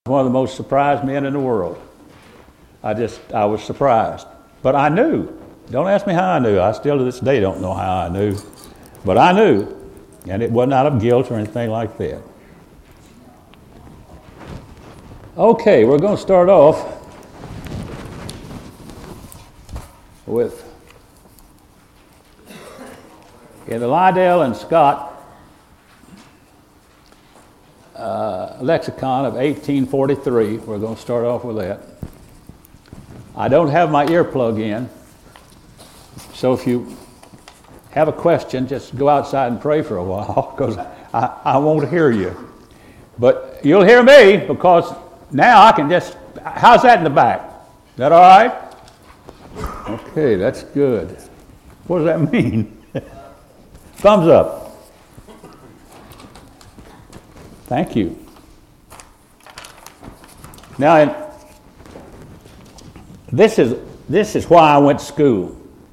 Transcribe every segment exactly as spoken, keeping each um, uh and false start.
one of the most surprised men in the world. I just, I was surprised. But I knew. Don't ask me how I knew. I still to this day don't know how I knew. But I knew. And it wasn't out of guilt or anything like that. Okay, we're going to start off with, in the Liddell and Scott uh, lexicon of eighteen forty-three, we're going to start off with that. I don't have my earplug in, so if you have a question, just go outside and pray for a while, because I, I won't hear you. But you'll hear me, because now I can just, how's that in the back? Is that all right? Okay, that's good. What does that mean? Thumbs up. Thank you. Now, in, this is this is why I went to school.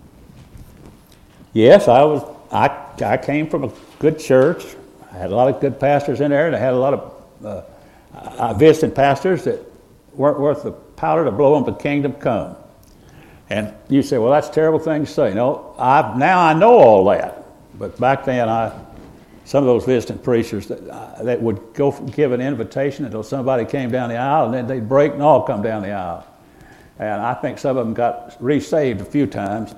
Yes, I was. I I came from a good church. I had a lot of good pastors in there, and I had a lot of uh, I visited pastors that weren't worth the powder to blow them the kingdom come. And you say, well, that's a terrible thing to say. No, I now I know all that. But back then, I some of those visiting preachers that uh, that would go give an invitation until somebody came down the aisle, and then they'd break and all come down the aisle. And I think some of them got re-saved a few times.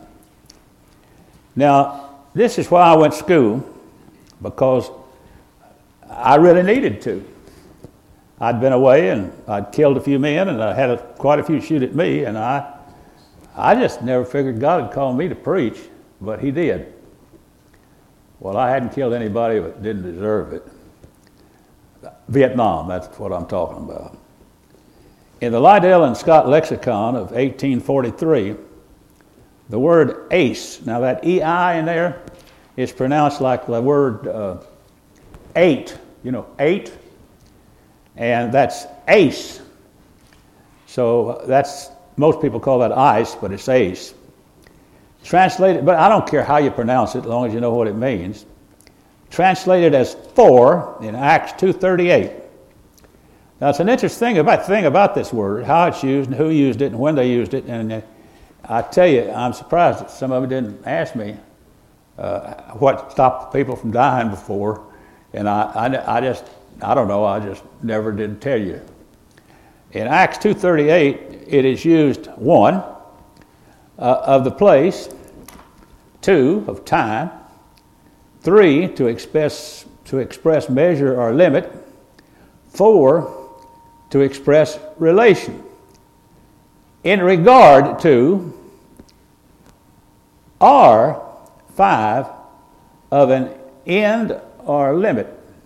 Now, this is why I went to school, because I really needed to. I'd been away and I'd killed a few men, and I had a, quite a few shoot at me, and I I just never figured God had called me to preach, but he did. Well, I hadn't killed anybody that didn't deserve it. Vietnam, that's what I'm talking about. In the Liddell and Scott lexicon of eighteen forty-three, the word ace, now that E I in there is pronounced like the word uh, eight, you know, eight, and that's ace. So that's, most people call that ice, but it's ace. Translated, but I don't care how you pronounce it, as long as you know what it means. Translated as four in Acts two thirty-eight. Now, it's an interesting thing about, thing about this word, how it's used and who used it and when they used it. And uh, I tell you, I'm surprised that some of them didn't ask me uh, what stopped people from dying before. And I, I, I just, I don't know, I just never did tell you. In Acts two thirty-eight, it is used, one, uh, of the place, two, of time, three, to express, to express measure or limit, four, to express relation. In regard to, or, five, of an end or limit.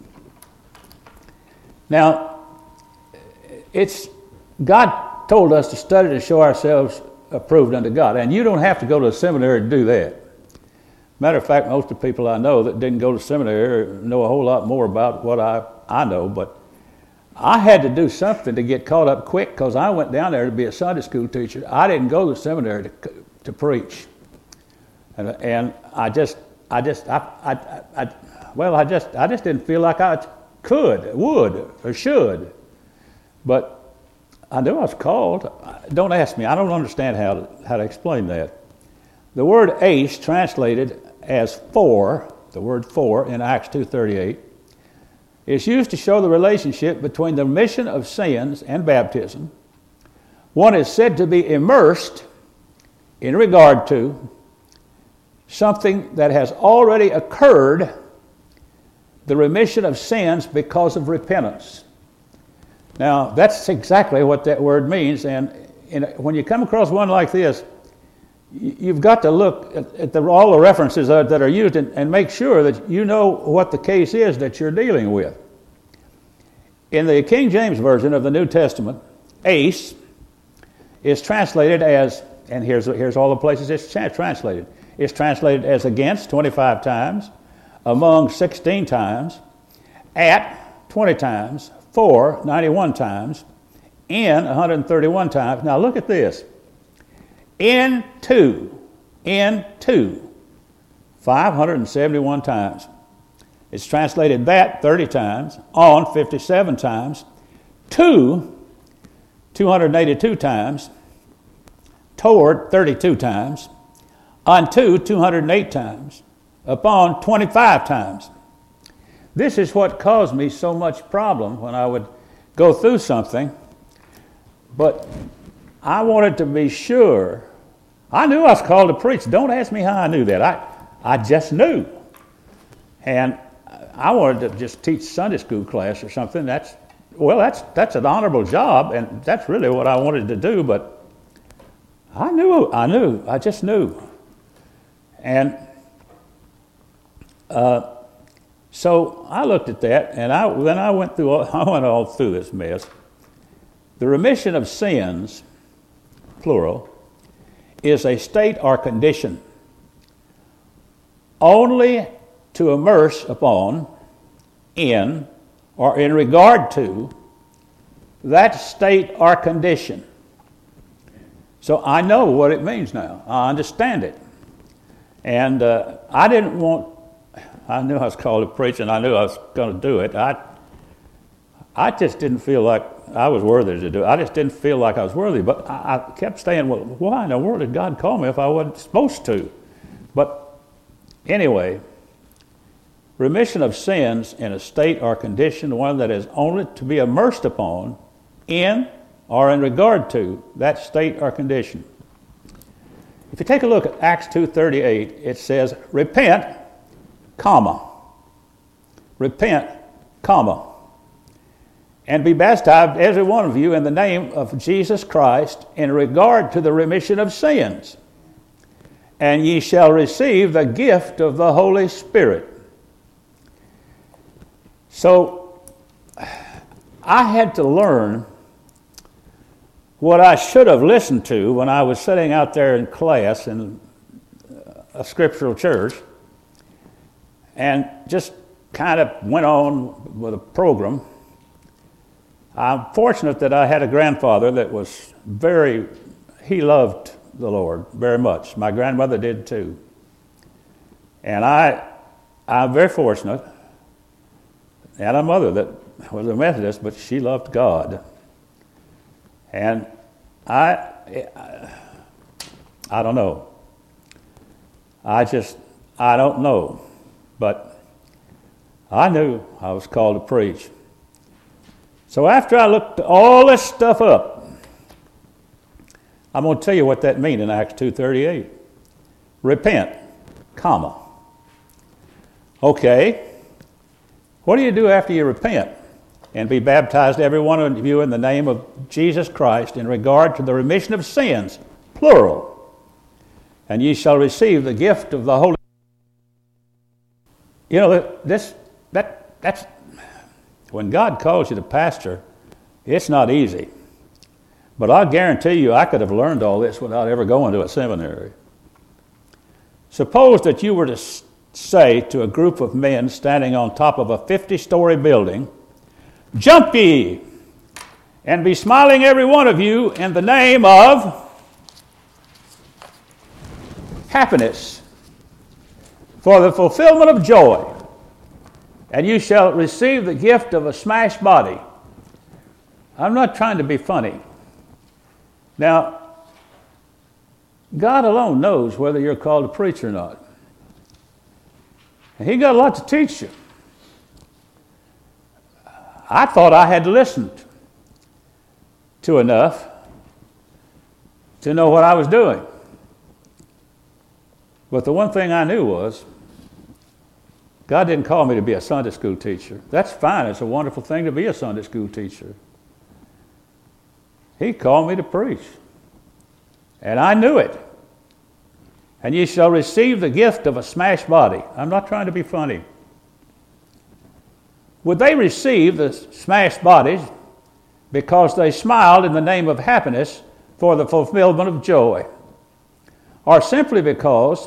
Now, it's God told us to study to show ourselves approved unto God, and you don't have to go to a seminary to do that. Matter of fact, most of the people I know that didn't go to seminary know a whole lot more about what I, I know, but I had to do something to get caught up quick, because I went down there to be a Sunday school teacher. I didn't go to seminary to, to preach, and, and I just, I just, I, I, I, well, I just, I just didn't feel like I could, would, or should. But I knew I was called. Don't ask me. I don't understand how to, how to explain that. The word ace, translated as for, the word for in Acts two thirty-eight, is used to show the relationship between the remission of sins and baptism. One is said to be immersed in regard to something that has already occurred, the remission of sins because of repentance. Now, that's exactly what that word means, and in, when you come across one like this, you've got to look at, at the, all the references that, that are used and, and make sure that you know what the case is that you're dealing with. In the King James Version of the New Testament, ace is translated as, and here's, here's all the places it's translated. It's translated as against twenty-five times, among sixteen times, at twenty times, for ninety-one times, in one hundred thirty-one times. Now look at this. Into, into, five hundred seventy-one times. It's translated that thirty times, on fifty-seven times, to two hundred eighty-two times, toward thirty-two times, unto two hundred eight times, upon twenty-five times. This is what caused me so much problem when I would go through something, but I wanted to be sure. I knew I was called to preach. Don't ask me how I knew that. I, I just knew. And I wanted to just teach Sunday school class or something. That's, well, that's, that's an honorable job, and that's really what I wanted to do, but I knew, I knew, I just knew. And uh, so I looked at that, and I, then I went through, all, I went all through this mess. The remission of sins, plural, is a state or condition only to immerse upon, in, or in regard to that state or condition. So I know what it means now. I understand it. And uh, I didn't want, I knew I was called to preach, and I knew I was going to do it. I, I just didn't feel like I was worthy to do it. I just didn't feel like I was worthy. But I, I kept saying, well, why in the world did God call me if I wasn't supposed to? But anyway, remission of sins in a state or condition, one that is only to be immersed upon, in, or in regard to that state or condition. If you take a look at Acts two thirty-eight, it says, repent, comma, repent, comma, and be baptized, every one of you, in the name of Jesus Christ, in regard to the remission of sins, and ye shall receive the gift of the Holy Spirit. So I had to learn what I should have listened to when I was sitting out there in class in a scriptural church, and just kind of went on with a program. I'm fortunate that I had a grandfather that was very, he loved the Lord very much. My grandmother did too. And I, I'm very fortunate. And a mother that was a Methodist, but she loved God. And I, I, I don't know. I just, I don't know. But I knew I was called to preach. So after I looked all this stuff up, I'm going to tell you what that means in Acts two thirty-eight. Repent, comma. Okay. What do you do after you repent? And be baptized, every one of you, in the name of Jesus Christ, in regard to the remission of sins, plural. And ye shall receive the gift of the Holy Spirit. You know, this, that, that's, when God calls you to pastor, it's not easy. But I guarantee you I could have learned all this without ever going to a seminary. Suppose that you were to say to a group of men standing on top of a fifty-story building, jump ye, and be smiling every one of you in the name of happiness, for the fulfillment of joy, and you shall receive the gift of a smashed body. I'm not trying to be funny. Now, God alone knows whether you're called to preach or not. And He got a lot to teach you. I thought I had listened to enough to know what I was doing. But the one thing I knew was God didn't call me to be a Sunday school teacher. That's fine. It's a wonderful thing to be a Sunday school teacher. He called me to preach. And I knew it. And ye shall receive the gift of a smashed body. I'm not trying to be funny. Would they receive the smashed bodies because they smiled in the name of happiness for the fulfillment of joy? Or simply because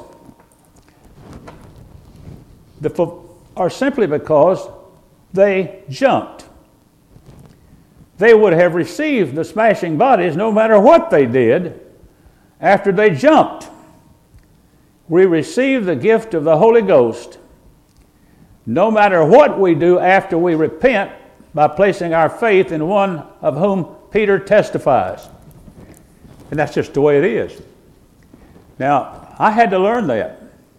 the or simply because they jumped? They would have received the smashing bodies no matter what they did after they jumped. We receive the gift of the Holy Ghost no matter what we do after we repent by placing our faith in one of whom Peter testifies. And that's just the way it is. Now, I had to learn that.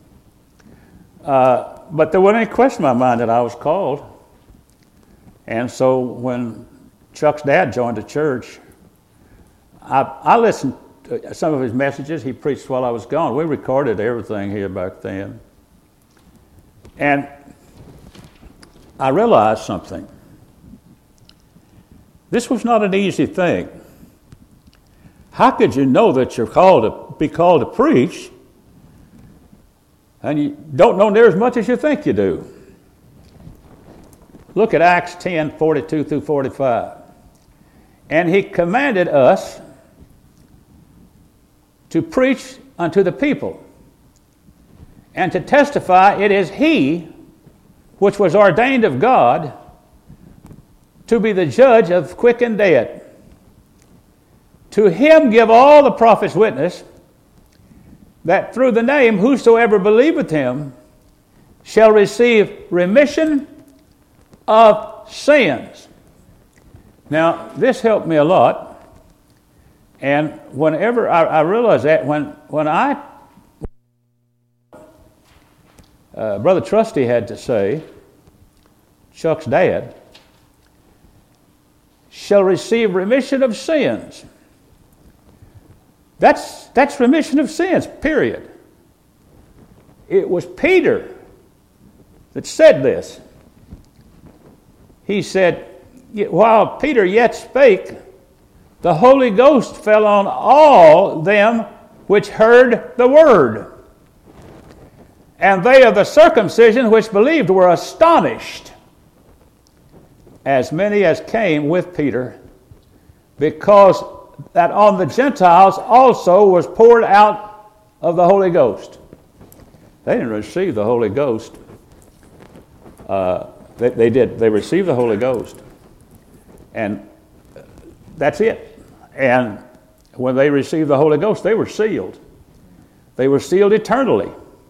Uh, but there wasn't any question in my mind that I was called. And so when Chuck's dad joined the church, I, I listened to some of his messages. He preached while I was gone. We recorded everything here back then. And I realized something. This was not an easy thing. How could you know that you're called to be called to preach and you don't know near as much as you think you do? Look at Acts ten, forty-two through forty-five. And he commanded us to preach unto the people and to testify it is he which was ordained of God to be the judge of quick and dead. To him give all the prophets witness that through the name whosoever believeth him shall receive remission of sins. Now, this helped me a lot. And whenever I, I realized that, when, when I, uh, Brother Trusty had to say, Chuck's dad, shall receive remission of sins. That's, that's remission of sins, period. It was Peter that said this. He said, while Peter yet spake, the Holy Ghost fell on all them which heard the word. And they of the circumcision which believed were astonished, as many as came with Peter, because that on the Gentiles also was poured out of the Holy Ghost. They didn't receive the Holy Ghost. Uh, they, they did. They received the Holy Ghost. And that's it. And when they received the Holy Ghost, they were sealed. They were sealed eternally.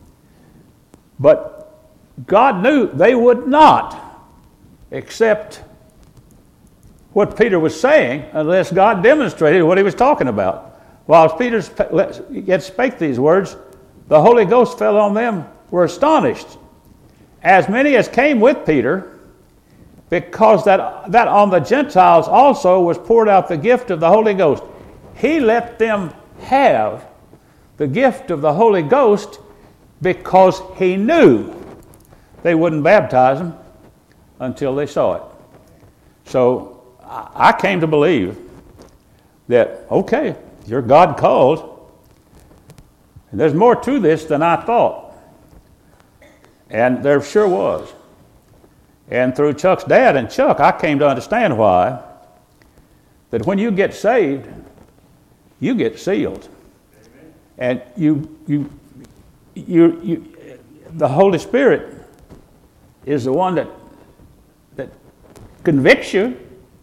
But God knew they would not accept what Peter was saying unless God demonstrated what he was talking about. While Peter yet spake these words, the Holy Ghost fell on them, were astonished, as many as came with Peter, because that, that on the Gentiles also was poured out the gift of the Holy Ghost. He let them have the gift of the Holy Ghost because he knew they wouldn't baptize them until they saw it. So I came to believe that, okay, you're God called, and there's more to this than I thought. And there sure was. And through Chuck's dad and Chuck, I came to understand why, that when you get saved, you get sealed. Amen. And you, you, you, you, the Holy Spirit is the one that, that convicts you.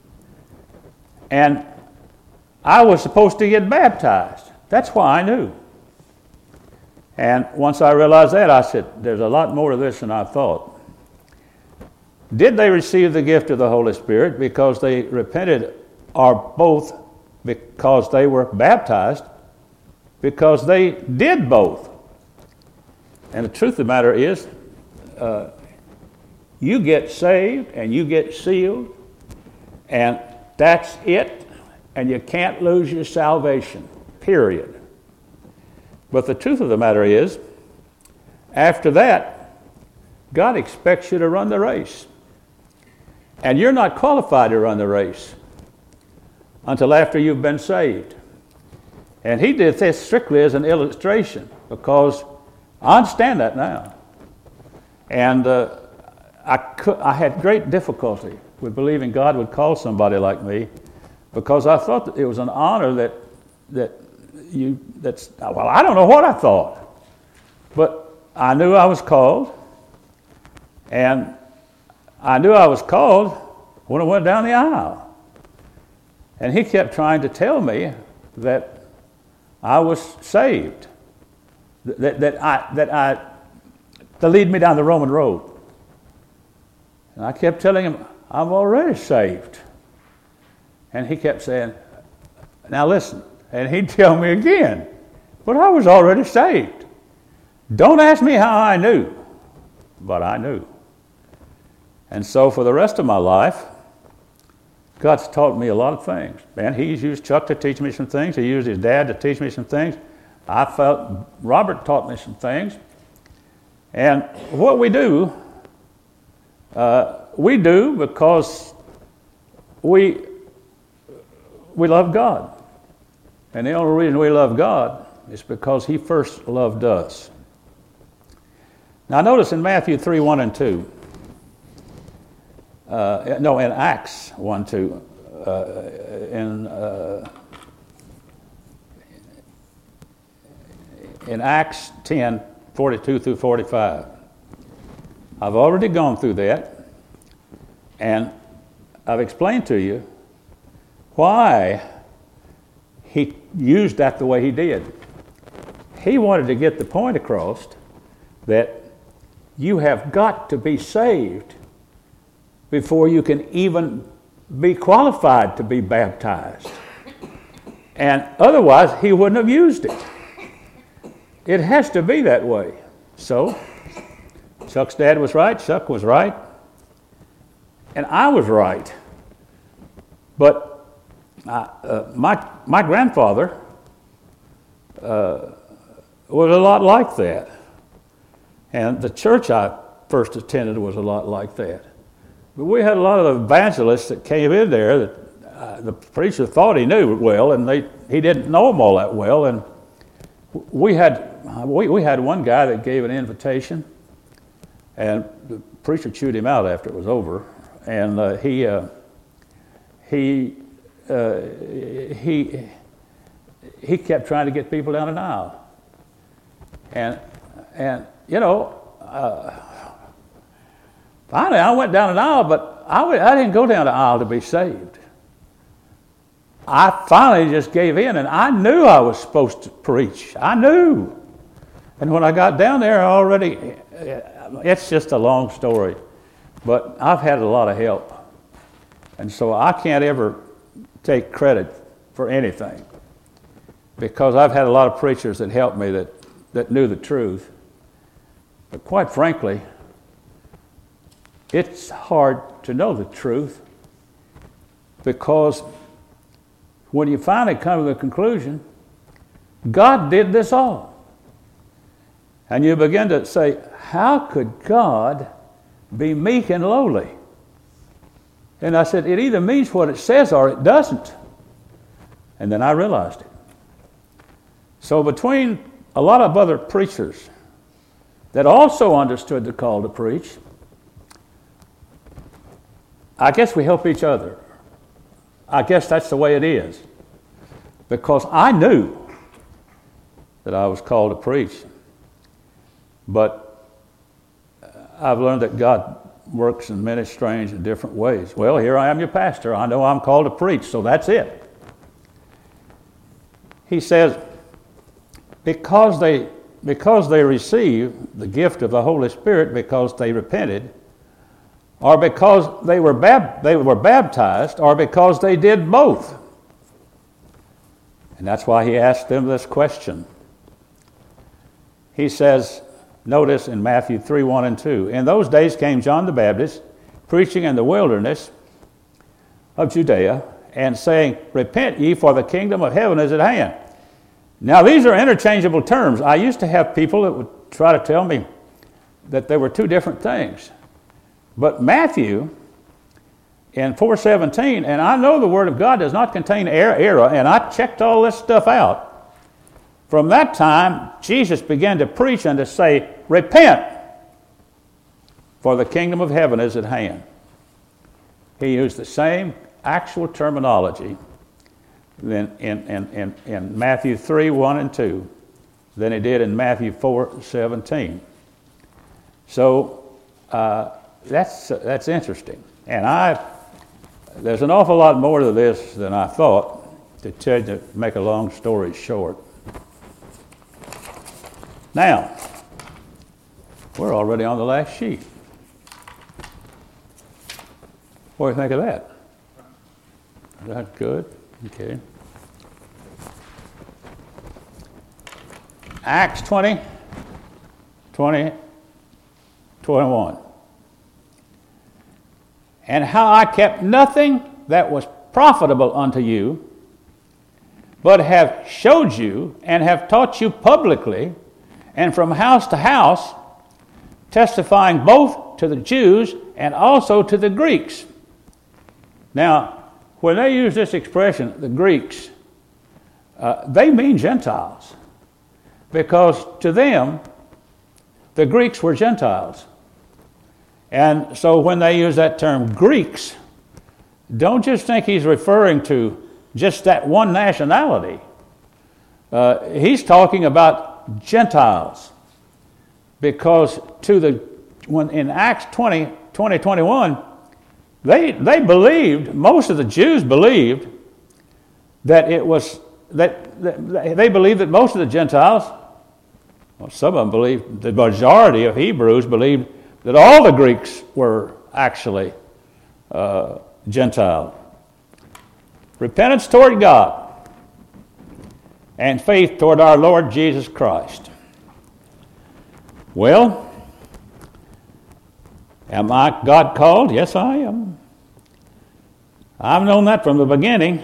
And I was supposed to get baptized. That's why I knew. And once I realized that, I said, there's a lot more to this than I thought. Did they receive the gift of the Holy Spirit because they repented, or both because they were baptized? Because they did both. And the truth of the matter is, uh, you get saved and you get sealed, and that's it, and you can't lose your salvation, period. But the truth of the matter is, after that, God expects you to run the race. And you're not qualified to run the race until after you've been saved. And he did this strictly as an illustration, because I understand that now. And uh, I, could, I had great difficulty with believing God would call somebody like me, because I thought that it was an honor that that you that's well I don't know what I thought, but I knew I was called, and I knew I was called when I went down the aisle. And he kept trying to tell me that I was saved, that that I that I to lead me down the Roman road. And I kept telling him, I'm already saved. And he kept saying, now listen. And he'd tell me again, but I was already saved. Don't ask me how I knew, but I knew. And so for the rest of my life, God's taught me a lot of things. Man, he's used Chuck to teach me some things. He used his dad to teach me some things. I felt Robert taught me some things. And what we do, uh, we do because we we love God. And the only reason we love God is because he first loved us. Now notice in Matthew three, one and two, uh, no, in Acts one, two, uh, in, uh, in Acts ten, forty-two through forty-five. I've already gone through that, and I've explained to you why he used that the way he did. He wanted to get the point across that you have got to be saved before you can even be qualified to be baptized. And otherwise, he wouldn't have used it. It has to be that way. So, Chuck's dad was right, Chuck was right, and I was right. But uh, uh, my my grandfather uh, was a lot like that. And the church I first attended was a lot like that. But we had a lot of evangelists that came in there that uh, the preacher thought he knew well, and they he didn't know them all that well. And we had we, we had one guy that gave an invitation, and the preacher chewed him out after it was over. And uh, he uh, he uh, he he kept trying to get people down an aisle. And and you know, uh, finally I went down an aisle, but I, w- I didn't go down the aisle to be saved. I finally just gave in, and I knew I was supposed to preach. I knew. And when I got down there, I already, it's just a long story, but I've had a lot of help. And so I can't ever take credit for anything, because I've had a lot of preachers that helped me that, that knew the truth. But quite frankly, it's hard to know the truth, because when you finally come to the conclusion, God did this all. And you begin to say, how could God be meek and lowly? And I said, it either means what it says or it doesn't. And then I realized it. So between a lot of other preachers that also understood the call to preach, I guess we help each other. I guess that's the way it is. Because I knew that I was called to preach. But I've learned that God works in many strange and different ways. Well, here I am, your pastor. I know I'm called to preach, so that's it. He says, because they because they received the gift of the Holy Spirit because they repented, or because they were bab- they were baptized, or because they did both. And that's why he asked them this question. He says, notice in Matthew three, one and two, in those days came John the Baptist, preaching in the wilderness of Judea, and saying, repent ye, for the kingdom of heaven is at hand. Now these are interchangeable terms. I used to have people that would try to tell me that they were two different things. But Matthew, in four seventeen, and I know the Word of God does not contain error, error, and I checked all this stuff out. From that time, Jesus began to preach and to say, repent, for the kingdom of heaven is at hand. He used the same actual terminology than in, in, in, in Matthew three, one and two than he did in Matthew four, seventeen. So uh, that's uh, that's interesting. And I there's an awful lot more to this than I thought, to tell you, to make a long story short. Now, we're already on the last sheet. What do you think of that? That's good. Okay. Acts twenty, twenty, twenty-one. And how I kept nothing that was profitable unto you, but have showed you and have taught you publicly and from house to house, testifying both to the Jews and also to the Greeks. Now, when they use this expression, the Greeks, uh, they mean Gentiles, because to them, the Greeks were Gentiles. And so when they use that term Greeks, don't just think he's referring to just that one nationality. Uh, he's talking about Gentiles, because to the when in Acts twenty, twenty, twenty-one, they they believed, most of the Jews believed that it was that, that they believed that most of the Gentiles, well, some of them believed, the majority of Hebrews believed that all the Greeks were actually uh, Gentile. Repentance toward God and faith toward our Lord Jesus Christ. Well, am I God called? Yes, I am. I've known that from the beginning.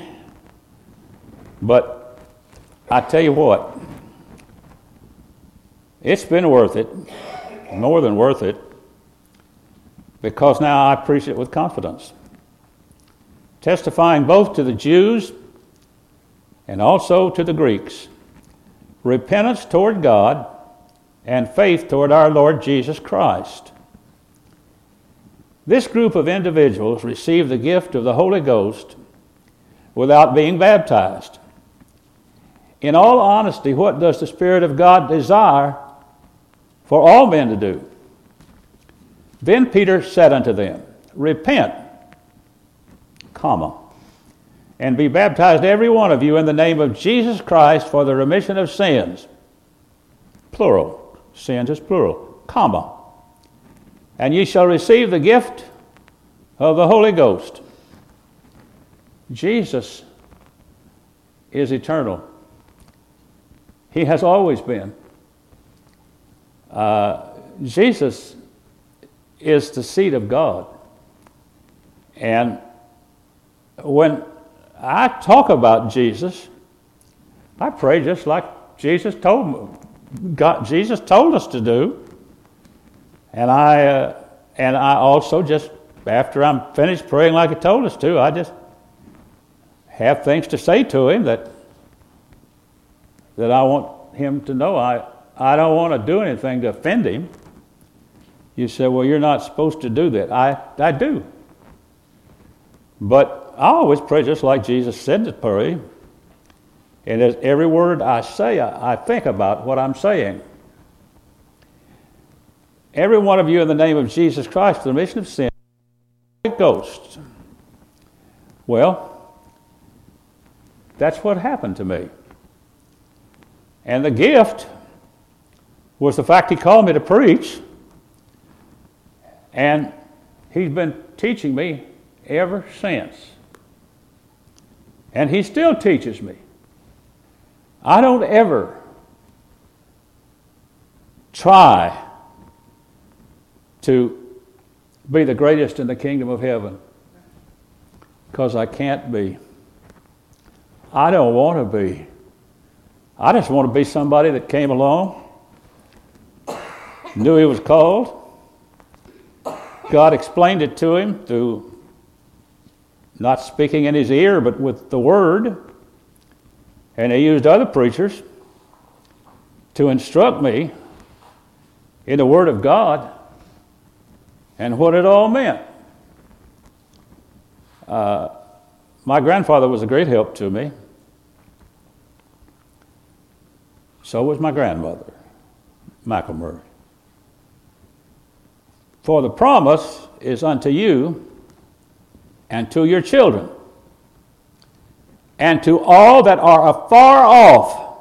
But I tell you what, it's been worth it, more than worth it, because now I preach it with confidence, testifying both to the Jews and also to the Greeks, repentance toward God and faith toward our Lord Jesus Christ. This group of individuals received the gift of the Holy Ghost without being baptized. In all honesty, what does the Spirit of God desire for all men to do? Then Peter said unto them, repent, comma, and be baptized every one of you in the name of Jesus Christ for the remission of sins. Plural. Sins is plural. Comma. And ye shall receive the gift of the Holy Ghost. Jesus is eternal. He has always been. Uh, Jesus is the seed of God. And when I talk about Jesus, I pray just like Jesus told me, God, Jesus told us to do. And I uh, and I also just, after I'm finished praying like He told us to, I just have things to say to Him that that I want Him to know. I, I don't want to do anything to offend Him. You say, well, you're not supposed to do that. I, I do. But I always pray just like Jesus said to pray. And as every word I say, I, I think about what I'm saying. Every one of you in the name of Jesus Christ, for the remission of sin, Holy Ghost. Well, that's what happened to me. And the gift was the fact He called me to preach. And He's been teaching me ever since. And He still teaches me. I don't ever try to be the greatest in the kingdom of heaven, because I can't be. I don't want to be. I just want to be somebody that came along, knew he was called. God explained it to him through not speaking in his ear, but with the word. And he used other preachers to instruct me in the word of God and what it all meant. Uh, my grandfather was a great help to me. So was my grandmother, Michael Murray. For the promise is unto you and to your children and to all that are afar off,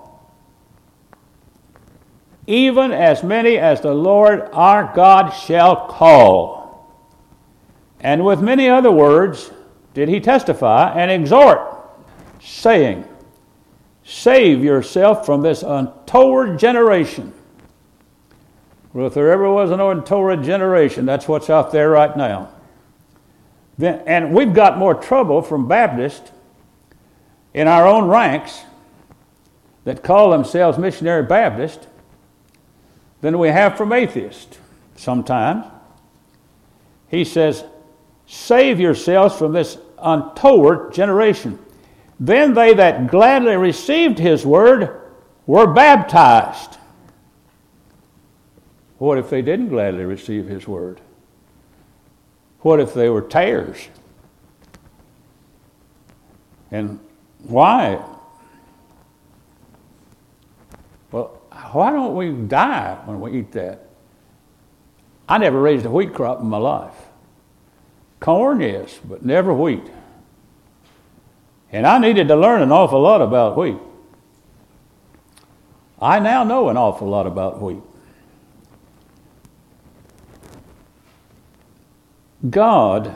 even as many as the Lord our God shall call. And with many other words did he testify and exhort, saying, save yourself from this untoward generation. Well, if there ever was an untoward generation, that's what's out there right now. Then, and we've got more trouble from Baptists in our own ranks that call themselves missionary Baptists than we have from atheists sometimes. He says, save yourselves from this untoward generation. Then they that gladly received his word were baptized. What if they didn't gladly receive his word? What if they were tares? And why? Well, why don't we die when we eat that? I never raised a wheat crop in my life. Corn, yes, but never wheat. And I needed to learn an awful lot about wheat. I now know an awful lot about wheat. God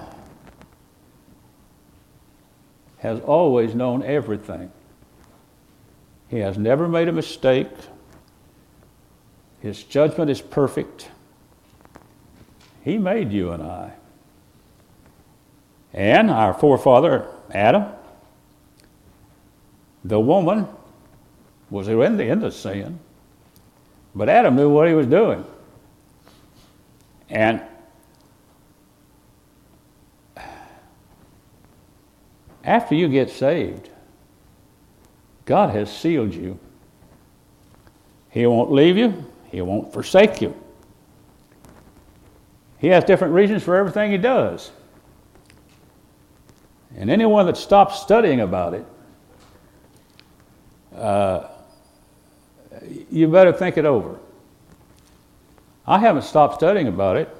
has always known everything. He has never made a mistake. His judgment is perfect. He made you and I. And our forefather, Adam, the woman was in the, in the sin, but Adam knew what he was doing. And after you get saved, God has sealed you. He won't leave you. He won't forsake you. He has different reasons for everything he does. And anyone that stops studying about it, uh, you better think it over. I haven't stopped studying about it.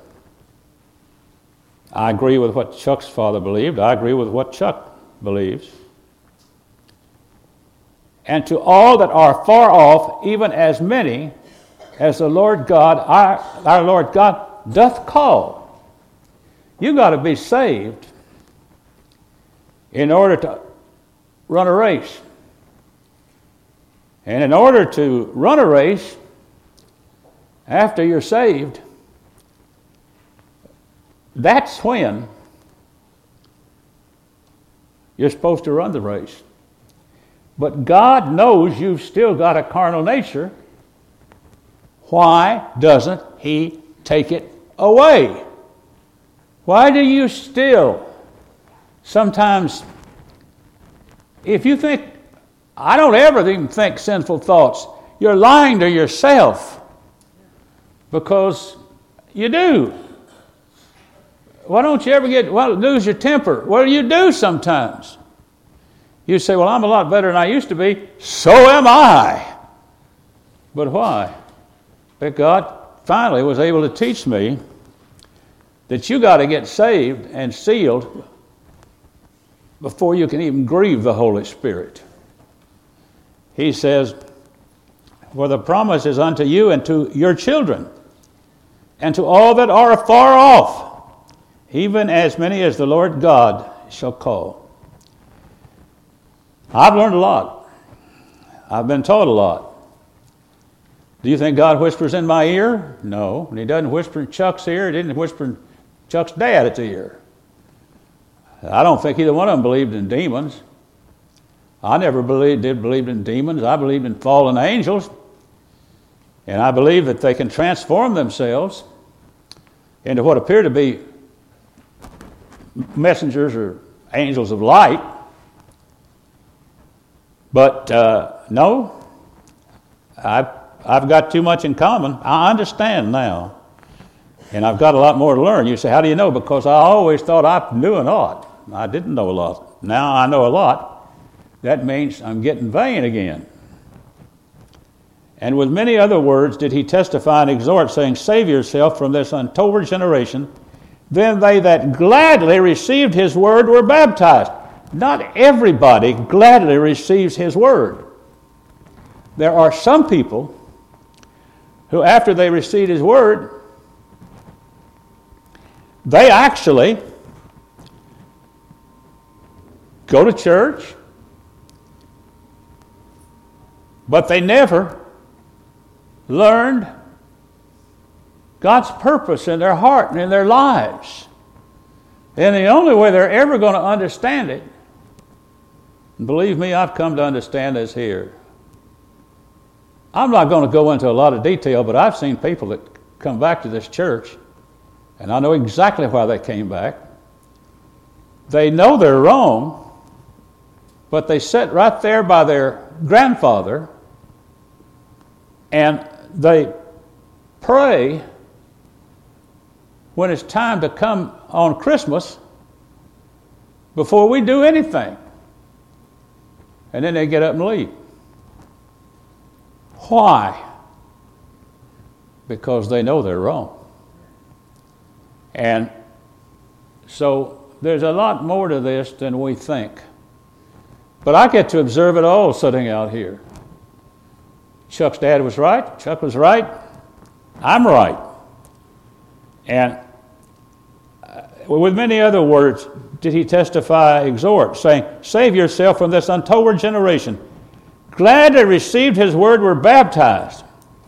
I agree with what Chuck's father believed. I agree with what Chuck believes. And to all that are far off, even as many as the Lord God, our, our Lord God, doth call. You got to be saved in order to run a race. And in order to run a race, after you're saved, that's when you're supposed to run the race. But God knows you've still got a carnal nature. Why doesn't he take it away? Why do you still sometimes, if you think, I don't ever even think sinful thoughts, you're lying to yourself, because you do. Why don't you ever get, well, lose your temper? What do you do sometimes? You say, well, I'm a lot better than I used to be. So am I. But why? But God finally was able to teach me that you got to get saved and sealed before you can even grieve the Holy Spirit. He says, for the promise is unto you and to your children, and to all that are afar off, even as many as the Lord God shall call. I've learned a lot. I've been taught a lot. Do you think God whispers in my ear? No. And he doesn't whisper in Chuck's ear. He didn't whisper in Chuck's dad's ear. I don't think either one of them believed in demons. I never believed, did believe in demons. I believed in fallen angels. And I believe that they can transform themselves into what appear to be messengers or angels of light. But uh, no, I've, I've got too much in common. I understand now. And I've got a lot more to learn. You say, how do you know? Because I always thought I knew a lot. I didn't know a lot. Now I know a lot. That means I'm getting vain again. And with many other words did he testify and exhort, saying, save yourself from this untoward generation. Then they that gladly received his word were baptized. Not everybody gladly receives his word. There are some people who, after they receive his word, they actually go to church, but they never learned God's purpose in their heart and in their lives. And the only way they're ever going to understand it, and believe me, I've come to understand this here. I'm not going to go into a lot of detail, but I've seen people that come back to this church, and I know exactly why they came back. They know they're wrong, but they sit right there by their grandfather, and they pray when it's time to come on Christmas before we do anything. And then they get up and leave. Why? Because they know they're wrong. And so there's a lot more to this than we think. But I get to observe it all sitting out here. Chuck's dad was right. Chuck was right. I'm right. And uh, with many other words, did he testify, exhort, saying, save yourself from this untoward generation. Glad they received his word were baptized.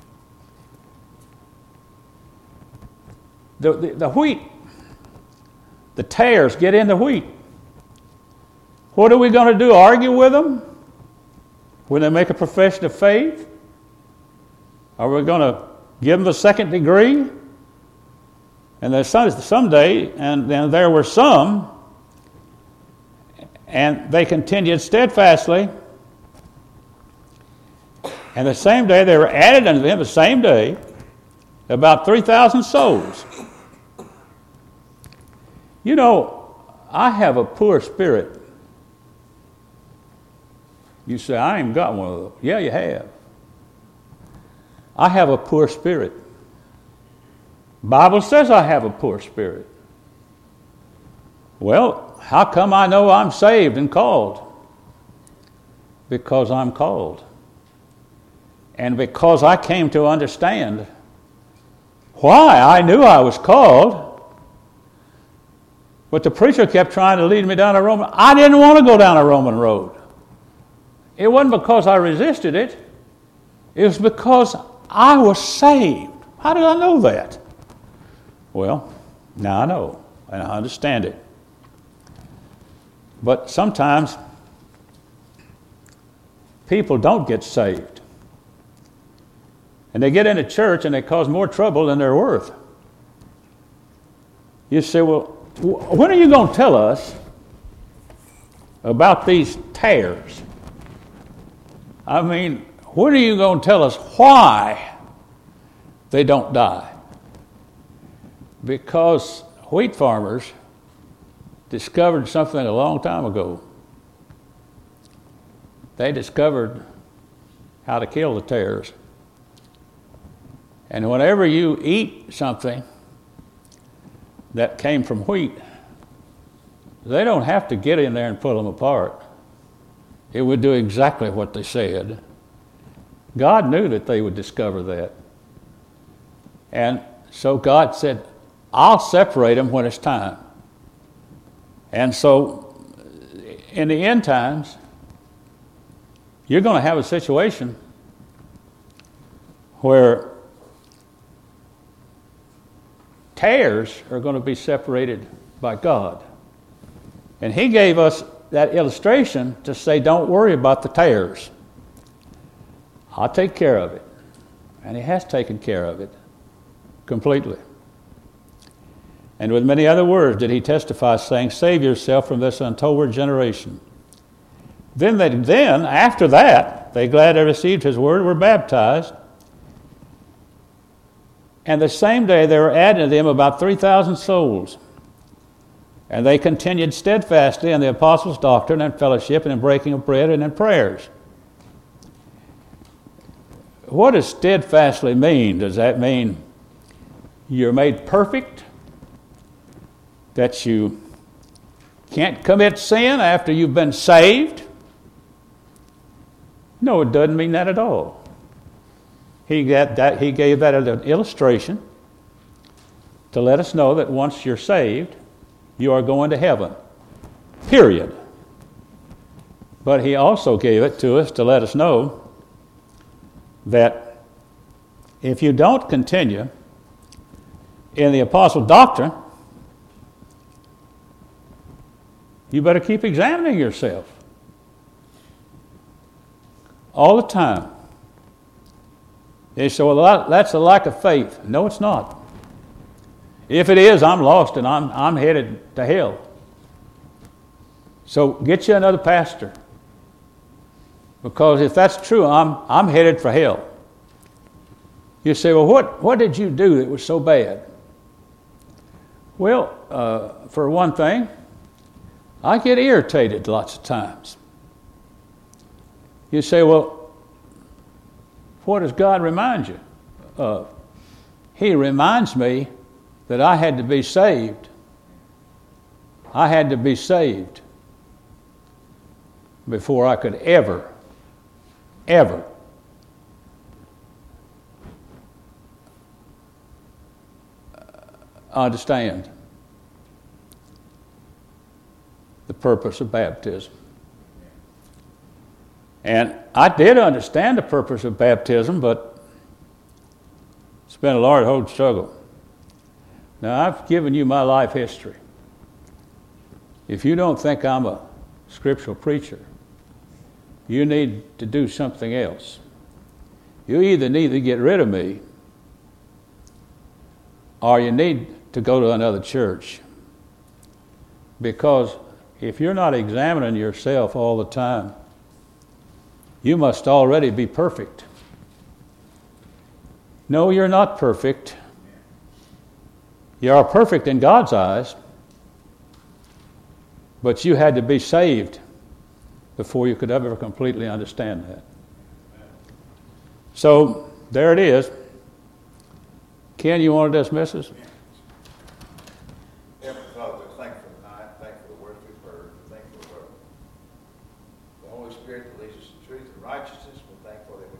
The, the, the wheat, the tares get in the wheat. What are we going to do, argue with them when they make a profession of faith? Are we going to give them a second degree? And there's some, someday, and then there were some, and they continued steadfastly. And the same day they were added unto them, the same day, about three thousand souls. You know, I have a poor spirit. You say, I ain't got one of those. Yeah, you have. I have a poor spirit. Bible says I have a poor spirit. Well, how come I know I'm saved and called? Because I'm called. And because I came to understand why I knew I was called, but the preacher kept trying to lead me down a Roman. I didn't want to go down a Roman road. It wasn't because I resisted it. It was because I was saved. How did I know that? Well, now I know, and I understand it. But sometimes people don't get saved. And they get into church and they cause more trouble than they're worth. You say, well, when are you going to tell us about these tares? I mean, when are you going to tell us why they don't die? Because wheat farmers discovered something a long time ago. They discovered how to kill the tares. And whenever you eat something that came from wheat, they don't have to get in there and pull them apart. It would do exactly what they said. God knew that they would discover that. And so God said, I'll separate them when it's time. And so in the end times, you're going to have a situation where tares are going to be separated by God. And he gave us that illustration to say, don't worry about the tares. I'll take care of it. And he has taken care of it completely. And with many other words did he testify, saying, save yourself from this untoward generation. Then, they, then after that, they glad they received his word, were baptized. And the same day they were added to them about three thousand souls. And they continued steadfastly in the apostles' doctrine and fellowship and in breaking of bread and in prayers. What does steadfastly mean? Does that mean you're made perfect? That you can't commit sin after you've been saved? No, it doesn't mean that at all. He, got that, he gave that as an illustration to let us know that once you're saved, you are going to heaven. Period. But he also gave it to us to let us know that if you don't continue in the apostle doctrine, you better keep examining yourself all the time. They say, well, that's a lack of faith. No, it's not. If it is, I'm lost and I'm, I'm headed to hell. So get you another pastor. Because if that's true, I'm, I'm headed for hell. You say, well, what, what did you do that was so bad? Well, uh, for one thing, I get irritated lots of times. You say, well, what does God remind you of? He reminds me that I had to be saved. I had to be saved before I could ever, ever understand the purpose of baptism. And I did understand the purpose of baptism, but it's been a large old struggle. Now, I've given you my life history. If you don't think I'm a scriptural preacher, you need to do something else. You either need to get rid of me, or you need to go to another church. Because if you're not examining yourself all the time, you must already be perfect. No, you're not perfect. You are perfect in God's eyes, but you had to be saved before you could ever completely understand that. So, there it is. Ken, you want to dismiss us? Heavenly Father, we're thankful tonight. Thankful for the words we've heard. Thankful for the Holy Spirit that leads us in truth and righteousness. We're thankful that we